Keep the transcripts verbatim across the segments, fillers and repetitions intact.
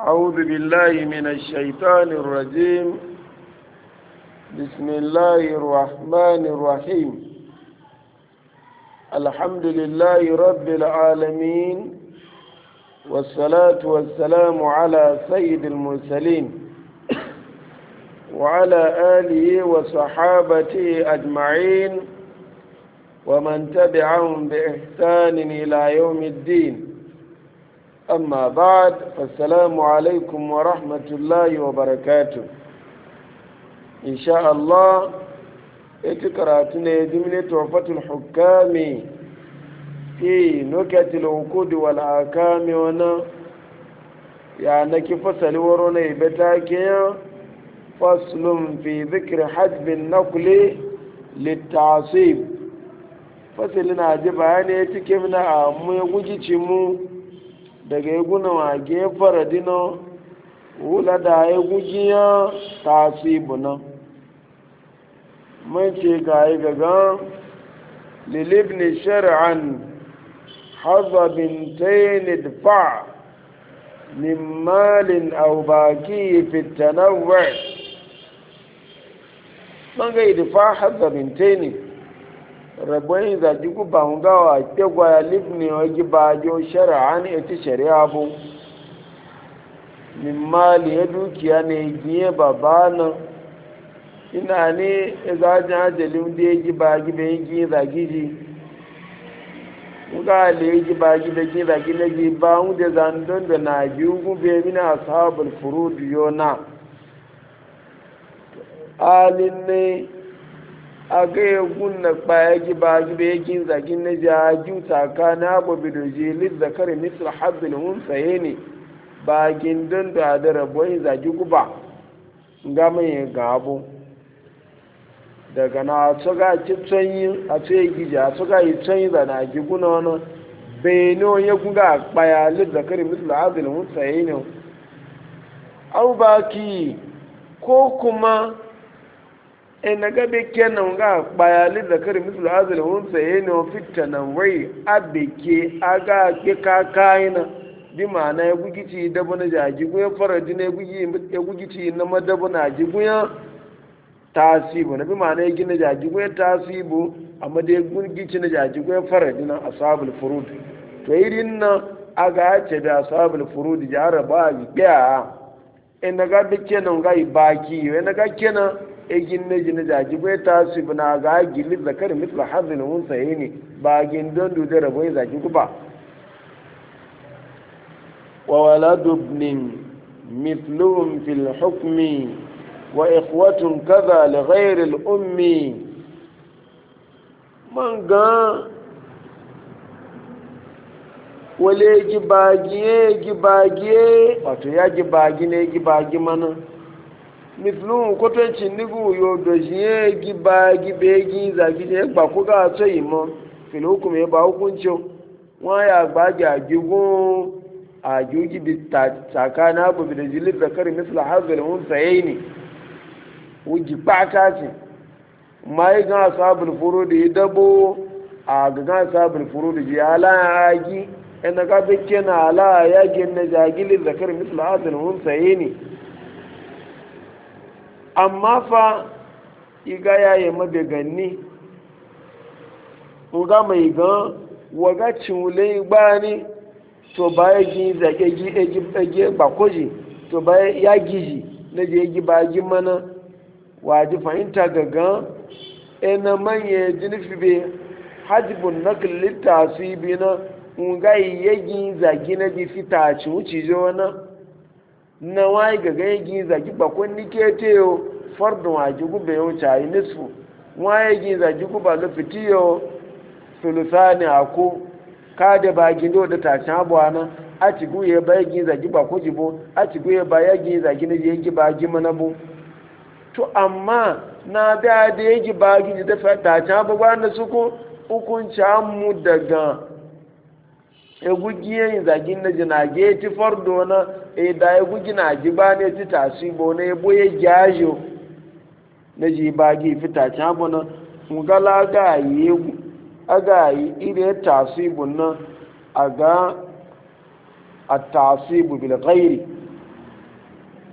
أعوذ بالله من الشيطان الرجيم. بسم الله الرحمن الرحيم. الحمد لله رب العالمين، والصلاة والسلام على سيد المرسلين وعلى آله وصحابته أجمعين ومن تبعهم بإحسان إلى يوم الدين. أما بعد، فالسلام عليكم ورحمة الله وبركاته. إن شاء الله اتقرأتنا جملة توفة الحكام في نكت العقود والآكام ونا يعني كفصل ورنا بتاكيا فصل في ذكر حجب النقل للتعصيب. فصلنا جبهاني يتكمنا أمو يوجي تشمو daga yaguna wage faradina wula da ya gujiya tasibu nan mai ce ga yi gaga lilibni shari'an haza bintaini dfa min malin au baki fitanawar man ga idfa haza bintaini rabon zaji guba hungawa ke gwaya libni wagi bajo shari'a ne ita shari'a bu min mali ya dukiya ne giye babana ina ne izajin ajalin da ya gi bagi da ya gi zagiji nga le ya gi bagi da gi zagi na gi ba hu da zandon da na gi gube mina ashabul furud yona alin ne a ga ya gunna kpaya gi ba gi da yakin zagin na jaju tsakanin abubu da jelid zakari misal haddul hun saye ne ba gindin da da rabuwai zagi guba ga mai gabo daga na tsoga ci tsanyi a tsaye giji a tsoga yi tsanyi da na gi guna wani beno ya kunga kpaya lid zakari misal haddul hun saye ne au baki ko kuma ina gabe kenan ga bayali da kare mislu azal hun saye ne fitta nan wai abeke aga ke kakaina bi ma'ana ya gugici da bana jaji go ya faraji ne gugi ya gugici na madabu na jigu ya tasibu na bi ma'ana ya gina jaji go ya tasibu amma da ya gugici na jaji go ya faraji na ashabul furud to irin na aga ce da ashabul furud jaraba ga ina gabe kenan ga baki ina ga kenan egin na jini jaji bai tasu bina ga gili zakar mitla hazin hun saye ne ba gindon da rabon zaki kuba wa waladu ibnin mithluhum fil hukmi wa ikhwatun kaza li ghayri al ummi man ga wale gibagiye gibagiye wato ya gibagi ne gibagi mana mislun kwatanci nigu yo dojiye giba gibe gi zagi ne ba ku ga so yi mo fil hukum ya ba hukuncin wa ya ba ga gigo a juji bi tsakana abu bi da jilid zakari misla hazal hun sayini wuji pata ce mai ga sabul furudi dabo a ga sabul furudi ya la agi ina ga bikke na ala ya ginna jagilid zakari misla hazal hun sayini amma fa iga yaye mabeganni uga mai gan waga cinule gbani to baya gi zage gi eji eji bakoji to baya ya giji na je gi baji mana waji fahimta gaga ena manye jinifi be hajibun nakl litasibi na uga yegi zagi na ji fita ci wuci jo na na wai ga gaigi zagi bakon nikete yo fardun waji gube yo chai nisfu wai gi zagi guba lo fitiyo sulusani ako kada ba gindo da ta chabwana a ci guye ba gi zagi bako jibo a ci guye ba ya gi zagi ne gi ba gi manabu to amma na da da gi ba gi da ta chabwa na suko hukunci mu daga egugiyen zagin na jinage ti fardo na e da egugi na jiba ne ti tasibo na ebo ye jajo na ji bagi fita can bana ngala ga yi aga yi ire tasibo na aga at-tasibu bil ghairi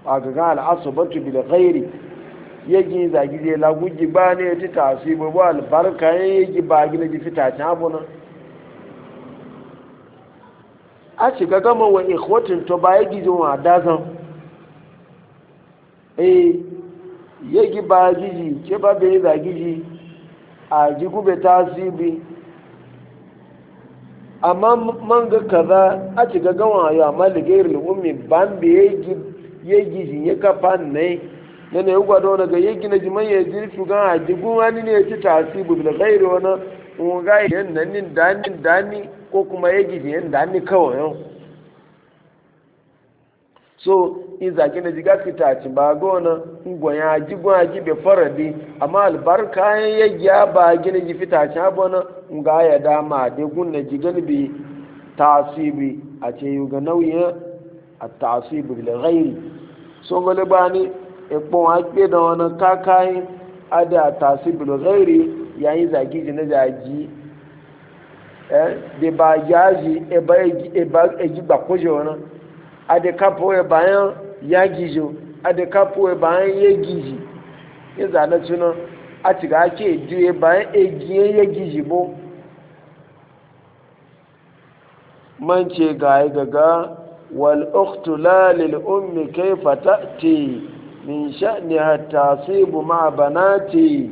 a ga al'asabatu bil ghairi yaji zagi je la guji ba ne ti tasibu ba albarka yaji ba gina ji fita ta abuna a ci ga gama wa ikhwatin to ba yaji jin wa dazan eh yaji ba giji ke ba bai zagi ji a ji gube tasibi amma man ga kaza a ci ga gawa ya amma da gairin ummi ban bai yaji yaji ya kafa ne na ne gwado daga yegi na jiman ya jirfi gan a jigun wani ne ya ci tasibu bil ghairi wani unga yan nan nin dani dani ko kuma yegi yan dani kawai yau so in zaki na jiga fita ci ba gona ngwa ya jigun a jibe faradi amma albarka yan yegi ya ba gina ji fita ci abona nga ya dama de gun na jigan bi tasibi a ce yuga nauyin a tasibu bil ghairi so ngole bani ikpon haƙe da wani kakayin ada tasibilo gairi yayin zagi ji na zagi da ba yaji eba egi bakwaje wani ada kapo ya bayan ya gijo ada kapo ya bayan ya giji ya zane tunan a ciga ake juye bayan egiye ya giji bo man ce ga gaga wal uktula lil ummi kaifa ta'ti min sha'niha tasibu ma banati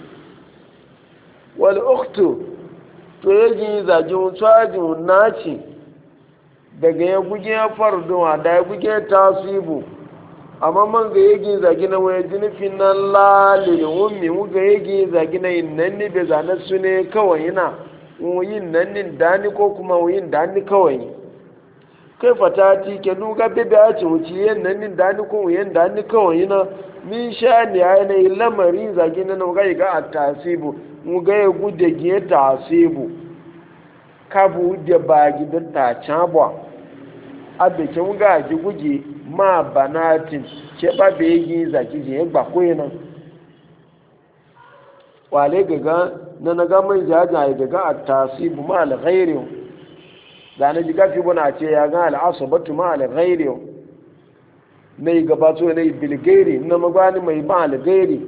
wal ukhtu to yaji zagin tsajin naci daga ya guje fardu da ya guje tasibu amma man ga yaji zagin na waya jinfin nan lalil ummi mu ga yaji zagin nan ne be zana sune kawai yana yin nan nin dani ko kuma yin dani kawai kai fatati ke duga bebe a ce wuce yin nan nin dani ko yin dani kawai na min sha ne ya yi lamari zagi na nan gai ga a tasibu mu ga ya gude giye tasibu kabu da ba gidan ta cabwa abe ke mu ga ji guje ma banatin ke ba be yi zagi je gba ko yana wale gaga na na ga mai jaja gaga a tasibu ma al ghairi da na jiga fi bana ce ya ga al'asabatu ma al-ghairi mai gabato ne bilgairi na magani mai ba al-ghairi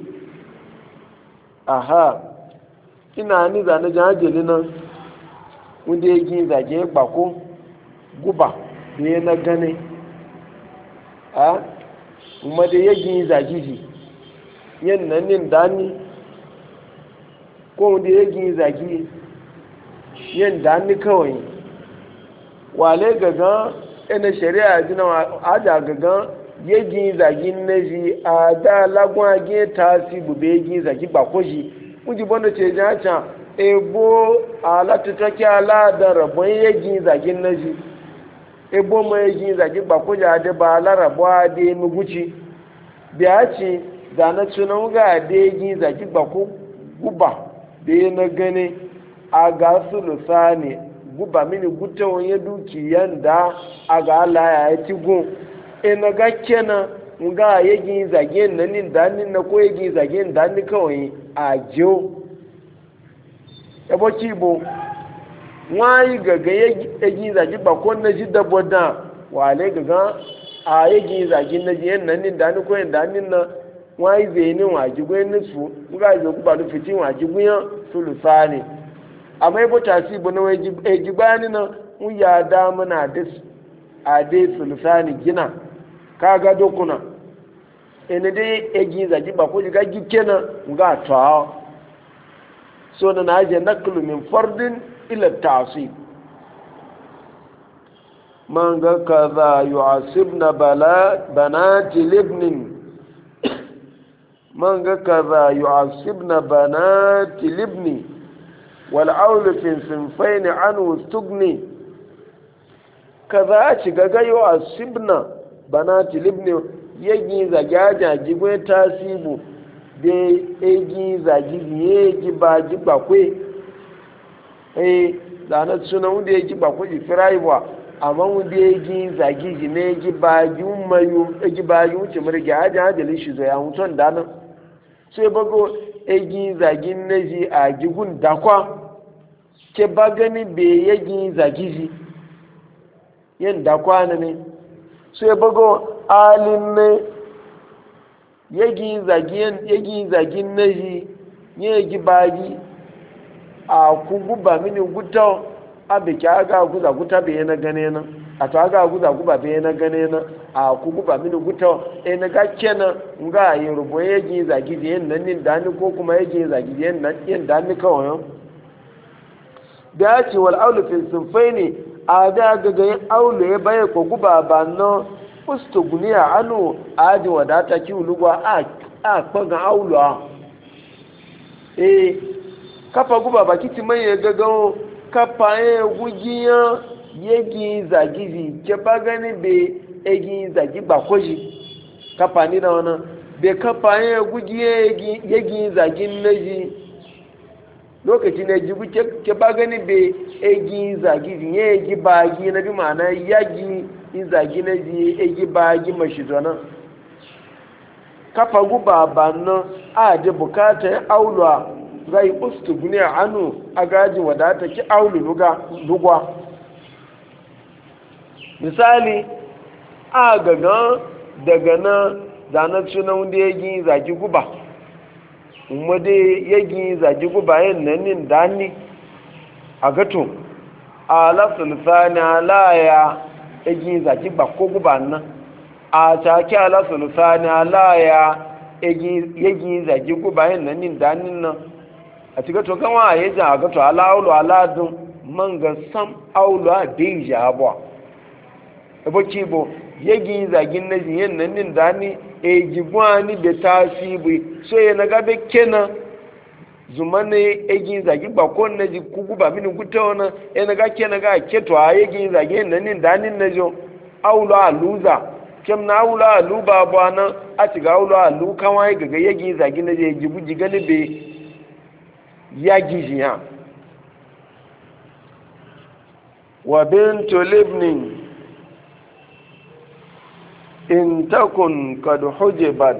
aha ina ni da na jajeli nan wanda yake zage bako guba ne na gane a kuma da yake zage ji yan nan nin dani ko wanda yake zage yan dani kawai wale gaga ina shari'a jina aja gaga yegi zagin naji a da lagwa ge tasi bube yegi zagi bakoji uji bondo ce jacha ebo ala tutaki ala da rabon yegi zagin naji ebo ma yegi zagi bakoji ade ba ala rabwa de muguci biya ci da na tunan ga de yegi zagi bako guba de na gane a ga sulusani guba mini guta wani dukiyan da a ga Allah ya ci gun ina ga kenan nga yegi zage nan da nin na ko yegi zage da ni kawai a jo ebo kibo wai gaga yegi zage ba ko na ji da boda wale gaga a yegi zage na ji nan nin da ni ko da nin na wai zai ni wa ji gwen nufu nga zo ku ba du fitin wa ji gwen sulusani amma ibo tasibu na waji bani na mun ya da muna da a dai sulusani gina kaga dokuna ene dai egi zaji ba ko ga gikena nga ta so na naje naklu min fardin ila tasib man ga kaza yu'asibna bala banati libnin man ga kaza yu'asibna banati libni والعول في صنفين عنه استغني كذا shiga yu'asibna banati libni yegi zagaja jigwe tasibu de egi zagi yegi ba jigba kwe eh dana suna wanda yegi ba kwe firaiwa amma wanda yegi zagi ji ne yegi ba jumayu yegi ba yuce murge haja hadalin shi zo ya mutun dana sai bago egi zagin naji a gigun dakwa ke ba gani be yegi zagi ji yin dakwa ne sai bago alin ne yagi zagin yagi zagin naji yagi bagi a ku guba mini guta abe ki aga guza guta be na gane na a to aga guza guba be na gane na a ku guba mini guta e na ga kenan nga yi rubo yagi zagi je nan nin dani ko kuma yagi zagi je nan yin dani kawai da ce wal aulu fil sunfaini a da ga ga aulu ya baye ko guba ba no ustugniya anu aji wadata ki ulugwa a a kpaga aulu a eh kafa guba ba kiti mai ya gaga kafa ya gugiya yegi zagizi ke bagani be egi zagi ba koji kafa ni da wannan be kafa ya gugiya yegi yegi zagin naji lokaci ne jibu ke bagani be egi zagizi yegi bagi na bi ma'ana yagi in zagi na ji egi bagi mashi zona kafa guba ba nan a da bukatar aulwa zai ustu gune anu a gaji wadata ki aulu lugwa misali a gaga daga na zanen suna wanda ya gi zagi guba wadda ya gi zagi guba yin nan nin dani a gato a lasulsani alaya ya gi zagi ba ko guba nan a take a lasulsani alaya ya gi zagi guba yin nan nin danin nan a cikin to gama a yajin a gato ala aulu aladun man ga sam aulu a beji abuwa ebo kibo yagi zagin na jiyen nan nin dani e jigwani da tasibi so ya na gabe kenan zumane egi zagi bakon na ji kugu ba mini guta wana e na ga kenan ga keto a yagi zagin nan nin dani na jo aulu aluza kem na aulu alu ba bwana a ci ga aulu alu kawai ga yagi zagin na je jibu jigani be ya gijiya wa bintu libnin in takun kad hujibat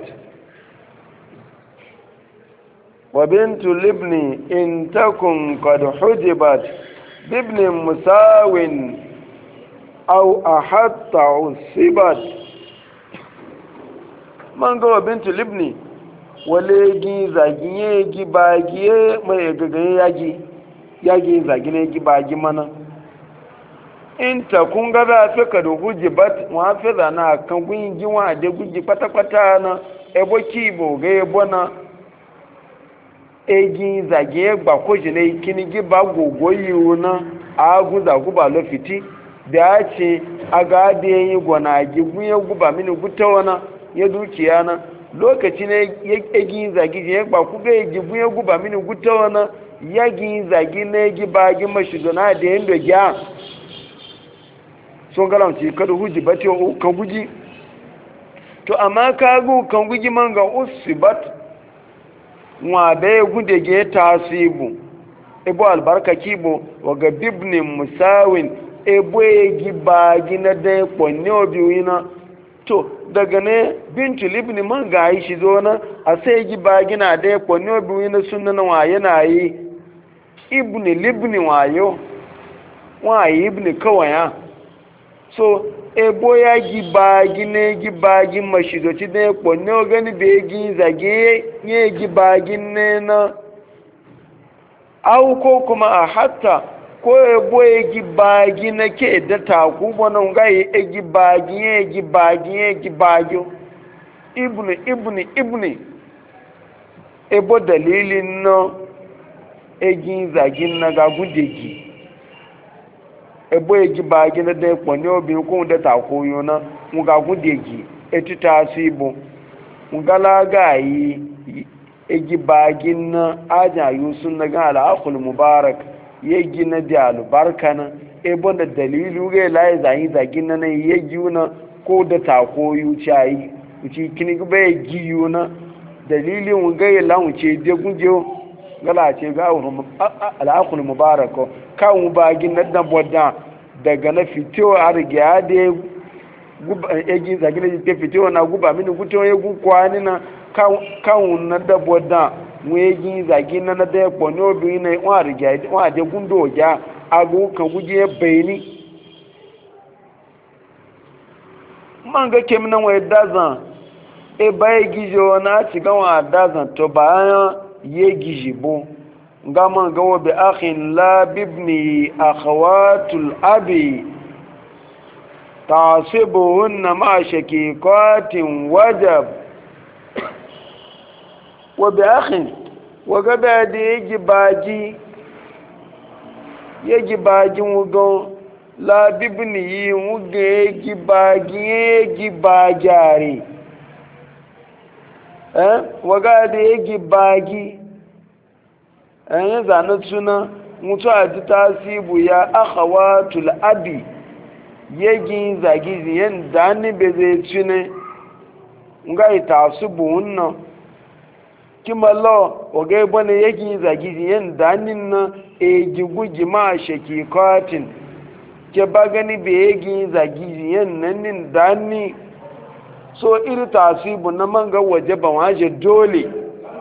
wa bintu libni in takun kad hujibat bibnin musawin aw ahatta usibat man ga wa bintu libni wale gi zagiye gi bagiye mai gagaye yagi yagi zagine gi bagi mana in ta kun ga za ta ka da guji bat muhafiza na kan gun gi wa da guji kwata kwata na ebo kibo ga ebo na egi zagiye gba ko jine kini gi ba gogo yiwu na agu za guba lo fiti da ce aga da yi gona gi gunye guba mini gutawana ya dukiya na lokaci ne ya gi zagi ya ba ku ga ya buye guba mini guta wana ya gi zagi ne gi ba gi mashigo na da yando gya so galam ci kada huji bate o kan guji to amma ka go kan guji man ga usibat wa da gude ge tasibu ebo albarka kibo wa ga bibni musawin ebo gi ba gi na da kwanne obi wina to daga ne bintu libni man ga yi shi zo na a sai gi ba gina da ya kwani obi na sunna na waye na yi ibni libni wayo waye ibni kawaya so ebo ya gi ba gine gi ba gi mashido ci da ya kwani o gani be gi zage ye gi ba gine na au ko kuma a hatta ko ebo egi bagi na ke da taku bonan ga egi bagi egi bagi egi bagi ibnu ibnu ibnu ebo dalilin no egi zagin na ga gudegi ebo egi bagi na da kwani obi ko da taku yo na mu ga gudegi etita sibo mu gala ga yi egi bagi na aja yusun na ga al-aqul mubarak ya gina da albarka na ebo da dalilu ga laye zai zagin na ya yuna ko da takoyu cayi uci kini ba ya giyu na dalilin ga ya lawuce de gunje gala ce ga al'akul mubarako kan ba gin na dan bodda daga na fito a riga da guba egi zagin da fito na guba mini guto ya gu kwani na kan na da bodda wegi zagi na na da yakpo ne obi na wa riga wa de gundo ja agu kan guje bayni man ga kem nan wai dazan e bai gijo na ci ga wa dazan to bayan ye gijibo ga man ga wa bi akhin la bibni akhawatul abi ta'sibuhunna ma shaqiqatin wajab wa bi akhin wa ga da ye baji ye baji wugon la bibni yi wuge gibagi gibajare eh waga da ye gibagi eh zanu suna mutu aji tasibu ya akhawatul abi yegi zagi ziyan dani beze tune ngai tasubu unna kimalo waga bane yegi zagi ziyan danin na e jigugi ma shakikatin ke ba gani be yegi zagi yan nan dani so iri tasibu na manga waje ba waje dole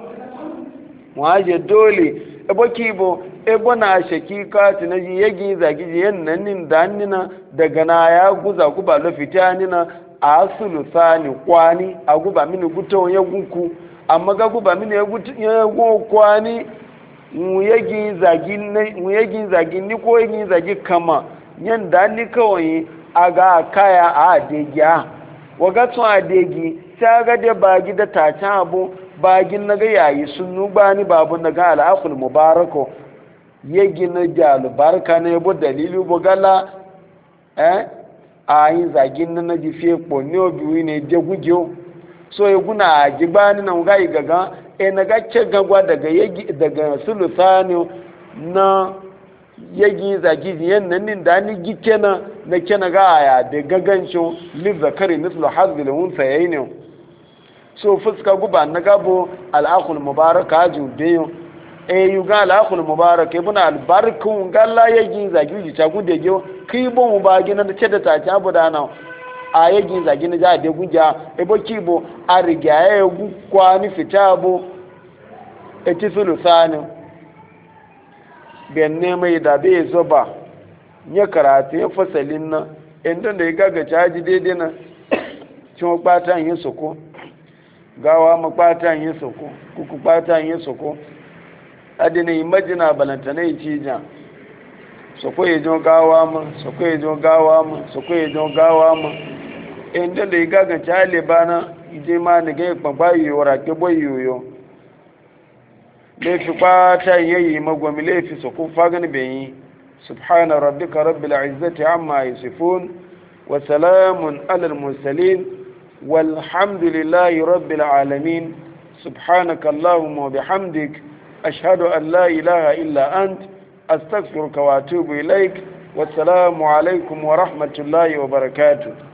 waje dole ebo kibo ebo na shakika tina yegi zagi yan nan dani na daga na ya guza ku ba lo fitani na asulu sani kwani aguba mini guto ya gunku amma ga guba mini ya guto ya kwani mu yegi zagi mu yegi zagi ni ko yegi zagi kama yan da ni kawai a ga kaya a adegiya waga tun adegi ta ga da bagi da tacen abu bagin na ga yayi sun nuba ni babu na ga al'akul mubarako ya gina da albarka na yabo dalili bugala eh a yi zagin na ji fiye ko ne obi ne je gugiyo so ya guna a jibani na ga gaga e na ga ce gagwa daga daga sulusani na yagi zagi yan nan da ni gike na na kena ga aya da gagancin lil zakari mislu hazbil unsa yayin so fuska guba na gabo al-akhul mubarak aju deyo e yuga al-akhul mubarak ibn al-barakun galla yagi zagi ji ta gude ge kibo mu ba gina da ceda ta ta budana a yagi zagi na ja de guja e bo kibo a riga ya gu kwani fitabo e tisulu sanu benne mai da bai zo ba ya karatu ya fasalin nan inda da ya gaga caji daidai na cin kpatan yin soko gawa ma kpatan yin soko kuku kpatan yin soko adina yi majina balantana yi cija soko ya jo gawa ma soko ya jo gawa ma soko ya jo gawa ma inda da ya gaga cali bana ije ma ni ga ya kpagba yiwu rake boy yiwu laifi kwata yayi magwami laifi su kun fagan bayi subhana rabbika rabbil izzati amma yasifun wa salamun alal mursalin walhamdulillahi rabbil alamin subhanaka allahumma wa bihamdik ashhadu an la ilaha illa ant astaghfiruka wa atubu ilaik wassalamu alaikum wa rahmatullahi wa barakatuh